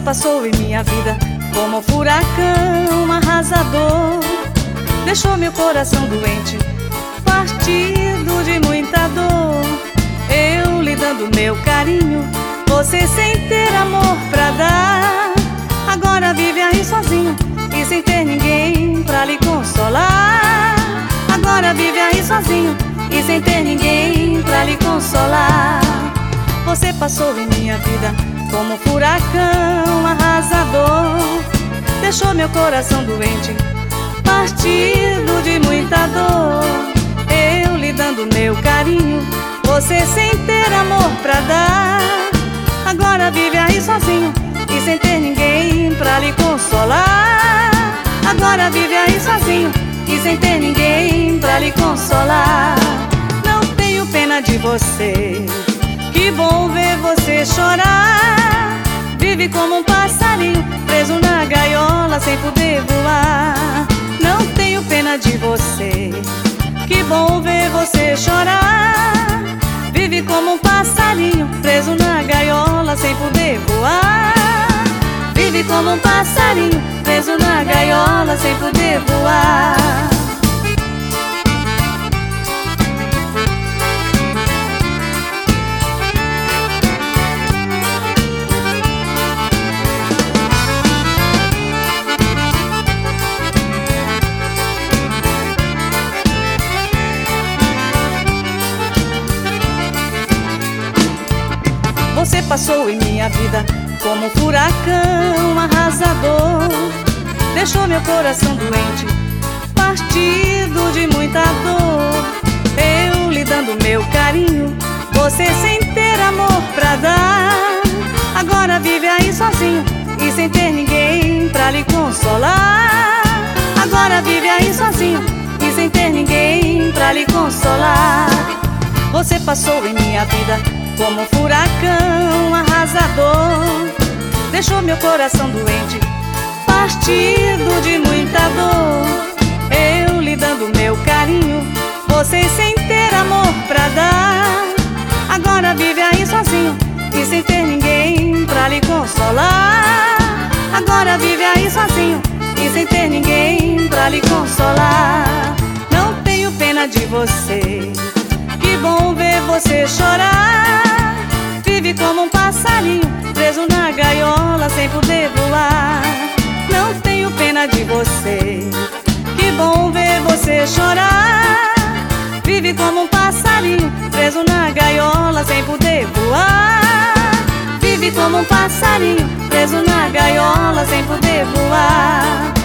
passou em minha vida como um furacão arrasador. Deixou meu coração doente, partido de muita dor. Eu lhe dando meu carinho, você sem ter amor pra dar. Agora vive aí sozinho e sem ter ninguém pra lhe consolar. Agora vive aí sozinho e sem ter ninguém pra lhe consolar. Você passou em minha vida como um furacão arrasador. Deixou meu coração doente, partido de muita dor. Eu lhe dando meu carinho, você sem ter amor pra dar. Agora vive aí sozinho e sem ter ninguém pra lhe consolar. Agora vive aí sozinho e sem ter ninguém pra lhe consolar. Não tenho pena de você, que bom ver você chorar. Vive como um passarinho preso na gaiola sem poder voar. Não tenho pena de você, que bom ver você chorar. Vive como um passarinho preso na gaiola sem poder voar. Vive como um passarinho preso na gaiola sem poder voar. Você passou em minha vida como um furacão arrasador. Deixou meu coração doente, partido de muita dor. Eu lhe dando meu carinho, você sem ter amor pra dar. Agora vive aí sozinho e sem ter ninguém pra lhe consolar. Agora vive aí sozinho e sem ter ninguém pra lhe consolar. Você passou em minha vida como um furacão arrasador. Deixou meu coração doente, partido de muita dor. Eu lhe dando meu carinho, você sem ter amor pra dar. Agora vive aí sozinho e sem ter ninguém pra lhe consolar. Agora vive aí sozinho e sem ter ninguém pra lhe consolar. Não tenho pena de você, que bom ver você chorar. Vive como um passarinho preso na gaiola sem poder voar. Não tenho pena de você, que bom ver você chorar. Vive como um passarinho preso na gaiola sem poder voar. Vive como um passarinho preso na gaiola sem poder voar.